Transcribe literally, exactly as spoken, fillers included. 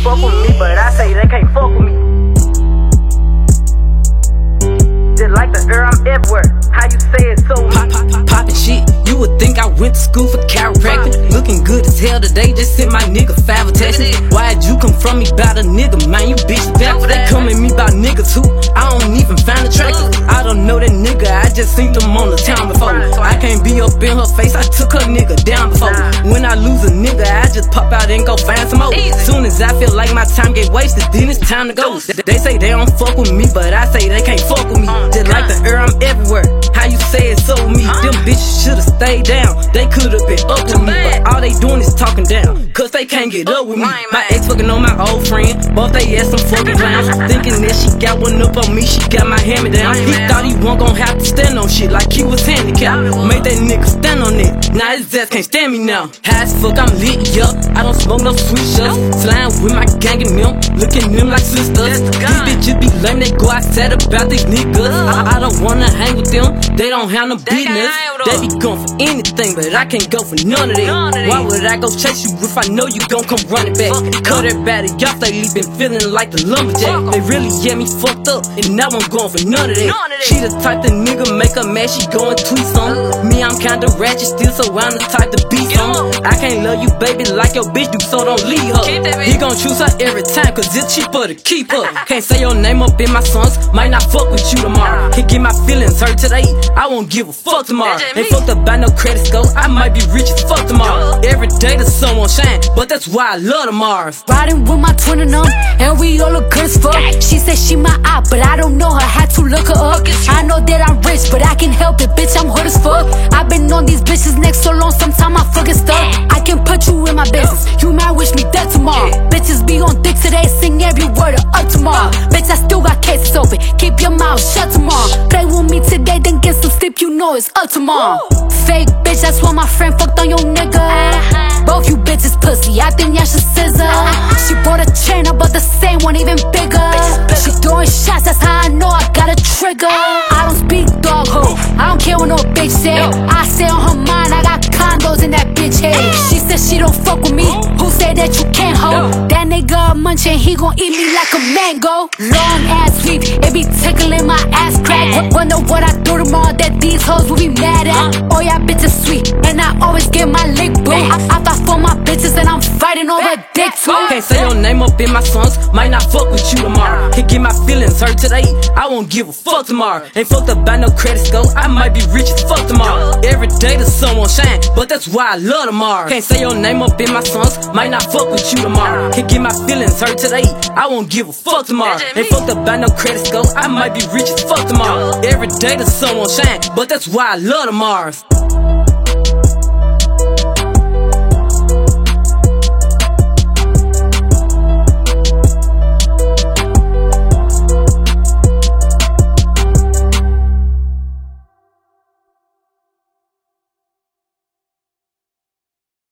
fuck with me, but I say they can't fuck with me. Just like the air, I'm everywhere. How you say it so Pop, pop, pop, poppin' shit. You would think I went to school for chiropractic. Looking good as hell today, just sent my nigga five attachments. Why'd you come from me about a nigga, man? You bitch backwards. They come at me about niggas who I don't even find attractive. I don't know that nigga, I just seen them on the town before. I can't be up in her face, I took her nigga down before. When I lose a nigga, I just pop out and go find some more. Soon as I feel like my time get wasted, then it's time to go. They say they don't fuck with me, but I say they can't fuck with me. Just like the air, I'm everywhere. How you say it so me? Them bitches should've stayed down. They could've been up with me, but all they doing is talking down, cause they can't get up with me. My ex fucking on my old friend, both they ass some fucking clowns. Thinking that she got one up on me, she got my hand me down. He thought he wasn't gon' have to stand on shit like he was handicapped. Made that nigga stand on it, now his ass can't stand me now. High as fuck, I'm lit, yup. I don't smoke no sweet shots. Slime with my gang and them, looking them like sisters. These bitches be lame, they go outside about these niggas. I, I don't wanna hang with them, they don't have no business. They be going for anything, but I can't go for none of that. Why would I go chase you if I know you gon' come running back? Cut everybody off lately, been feeling like the lumberjack. They really get me fucked up, and now I'm going for none of that. She the type the nigga make her mad, she go and tweet some. Me, I'm kinda ratchet still, so I'm the type to be some. I can't love you, baby, like your bitch do, so don't leave her. He gon' choose her every time, cause it's cheaper to keep her. Can't say your name up in my songs, might not fuck with you tomorrow. Can't get my feelings hurt today, I won't give a fuck tomorrow. Ain't fucked up by no credit score, I might be rich as fuck tomorrow. Every day the sun won't shine, but that's why I love the Mars. Riding with my twin and them, and we all look good as fuck. She said she my eye, but I don't know her, had to look her up. I know that I'm rich, but I can help it, bitch, I'm hood as fuck. I've been on these bitches' necks so long, sometimes I fucking stuck. I can put you in my business, you might wish me dead tomorrow. Bitches be on dick today, sing every word of up tomorrow. Bitch, I still got cases open, keep your mouth shut tomorrow. Play with me today, then get some sleep, you know it's up tomorrow. Fake bitch, that's why my friend fucked on your nigga. Both you bitches pussy, I think y'all should scissor. She bought a chain, I bought the same one, even bigger. She throwing shots, that's how I know I got a trigger. I don't speak dog ho, I don't care what no bitch say. I say on her mind, I got condos in that bitch head. She said she don't fuck with me, who said that you can't hold? That nigga a munchin', he gon' eat me like a mango. Long ass sweep, it be tickling my ass crack. Wonder what I do tomorrow that these hoes will be mad at. Oh yeah, bitches sweet, and I always get my lick boo. I, I thought for my bitches and I'm fighting over dick too. Can't say your name up in my songs, might not fuck with you tomorrow. Can't get my feelings hurt today, I won't give a fuck tomorrow. Ain't fucked up by no credit score, I might be rich as fuck tomorrow. Every day the sun won't shine, but that's why I love the Mars. Can't say your name up in my songs, might not fuck with you tomorrow. Can't get my feelings hurt today, I won't give a fuck tomorrow. Ain't fucked up by no credit score, I might be rich as fuck tomorrow. Every day the sun won't shine, but that's why I love the Mars.